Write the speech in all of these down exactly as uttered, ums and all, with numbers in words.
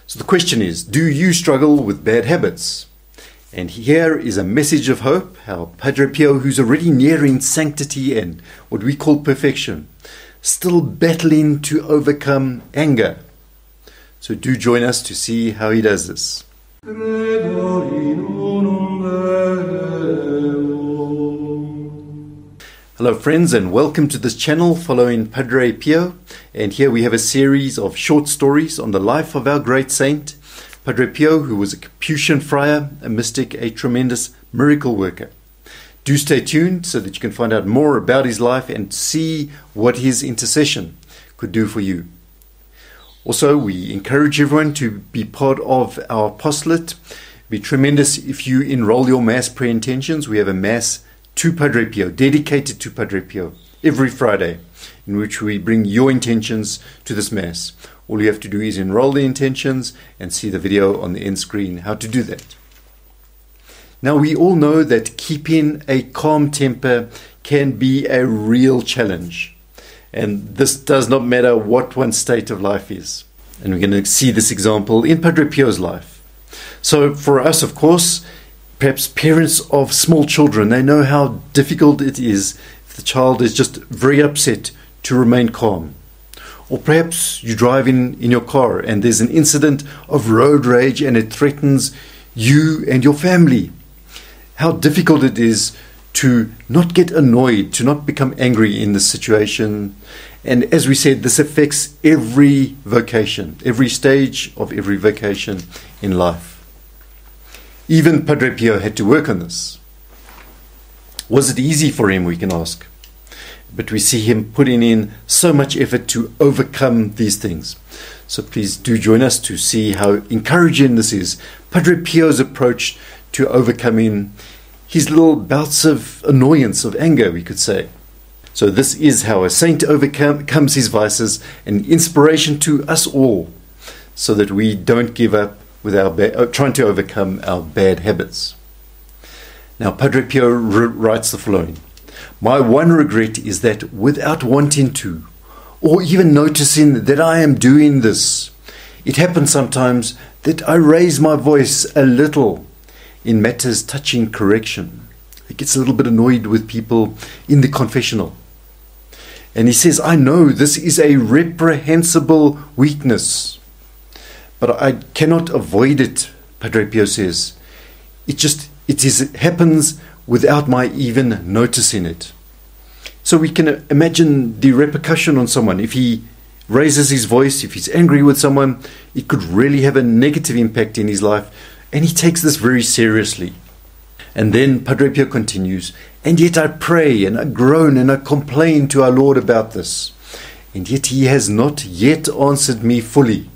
So the question is, do you struggle with bad habits? And here is a message of hope, how Padre Pio, who's already nearing sanctity and what we call perfection, still battling to overcome anger. So do join us to see how he does this. Hello friends, and welcome to this channel following Padre Pio. And here we have a series of short stories on the life of our great saint, Padre Pio, who was a Capuchin friar, a mystic, a tremendous miracle worker. Do stay tuned so that you can find out more about his life and see what his intercession could do for you. Also, we encourage everyone to be part of our apostolate. It'd be tremendous if you enroll your Mass prayer intentions. We have a Mass to Padre Pio, dedicated to Padre Pio, every Friday, in which we bring your intentions to this Mass. All you have to do is enroll the intentions and see the video on the end screen how to do that. Now, we all know that keeping a calm temper can be a real challenge. And this does not matter what one's state of life is. And we're going to see this example in Padre Pio's life. So for us, of course, perhaps parents of small children, they know how difficult it is if the child is just very upset to remain calm. Or perhaps you drive in, in your car and there's an incident of road rage and it threatens you and your family. How difficult it is to not get annoyed, to not become angry in this situation. And as we said, this affects every vocation, every stage of every vocation in life. Even Padre Pio had to work on this. Was it easy for him, we can ask? But we see him putting in so much effort to overcome these things. So please do join us to see how encouraging this is. Padre Pio's approach to overcoming his little bouts of annoyance, of anger, we could say. So this is how a saint overcomes his vices, an inspiration to us all, so that we don't give up with our ba- trying to overcome our bad habits. Now, Padre Pio r- writes the following. My one regret is that without wanting to, or even noticing that I am doing this, it happens sometimes that I raise my voice a little in matters touching correction. He gets a little bit annoyed with people in the confessional. And he says, I know this is a reprehensible weakness, but I cannot avoid it, Padre Pio says. It just, it is, it happens without my even noticing it. So we can imagine the repercussion on someone. If he raises his voice, if he's angry with someone, it could really have a negative impact in his life. And he takes this very seriously. And then Padre Pio continues, and yet I pray and I groan and I complain to our Lord about this. And yet he has not yet answered me fully.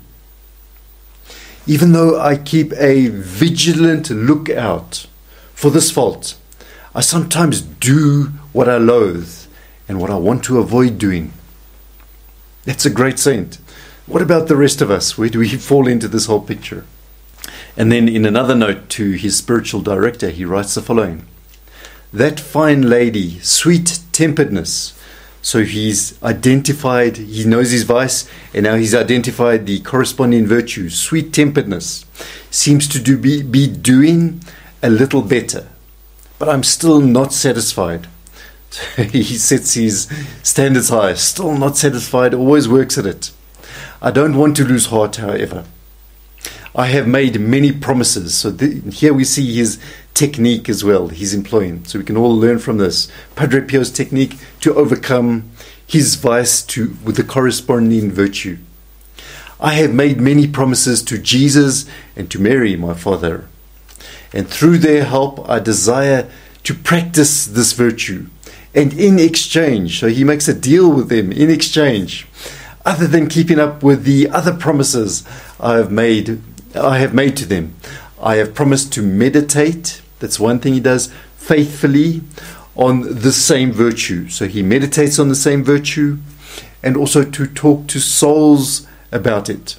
Even though I keep a vigilant lookout for this fault, I sometimes do what I loathe and what I want to avoid doing. That's a great saint. What about the rest of us? Where do we fall into this whole picture? And then in another note to his spiritual director, he writes the following. That fine lady, sweet-temperedness. So he's identified, he knows his vice, and now he's identified the corresponding virtue, sweet-temperedness, seems to do, be, be doing a little better. But I'm still not satisfied. He sets his standards high, still not satisfied, always works at it. I don't want to lose heart, however. I have made many promises. So th- here we see his technique as well, he's employing. So we can all learn from this. Padre Pio's technique to overcome his vice to with the corresponding virtue. I have made many promises to Jesus and to Mary, my father. And through their help, I desire to practice this virtue. And in exchange, so he makes a deal with them, in exchange, other than keeping up with the other promises I have made, I have made to them. I have promised to meditate, that's one thing he does, faithfully on the same virtue. So he meditates on the same virtue, and also to talk to souls about it.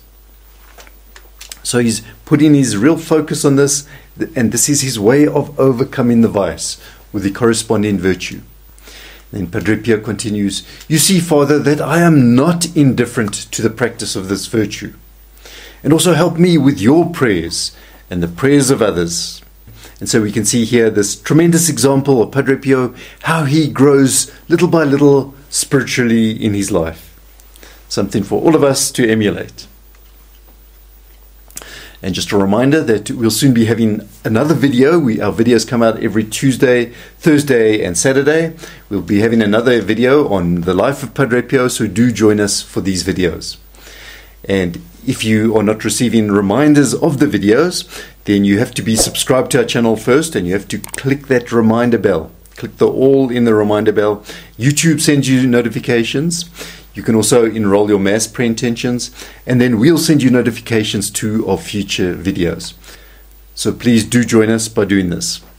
So he's putting his real focus on this, and this is his way of overcoming the vice with the corresponding virtue. Then Padre Pio continues, you see, Father, that I am not indifferent to the practice of this virtue. and also help me with your prayers and the prayers of others. And so we can see here this tremendous example of Padre Pio, how he grows little by little spiritually in his life. Something for all of us to emulate. And just a reminder that we'll soon be having another video. We, our videos come out every Tuesday, Thursday and Saturday. We'll be having another video on the life of Padre Pio, so do join us for these videos. And if you are not receiving reminders of the videos, then you have to be subscribed to our channel first, and you have to click that reminder bell. Click the all in the reminder bell. YouTube sends you notifications. You can also enroll your Mass prayer intentions, and then we'll send you notifications too of future videos. So please do join us by doing this.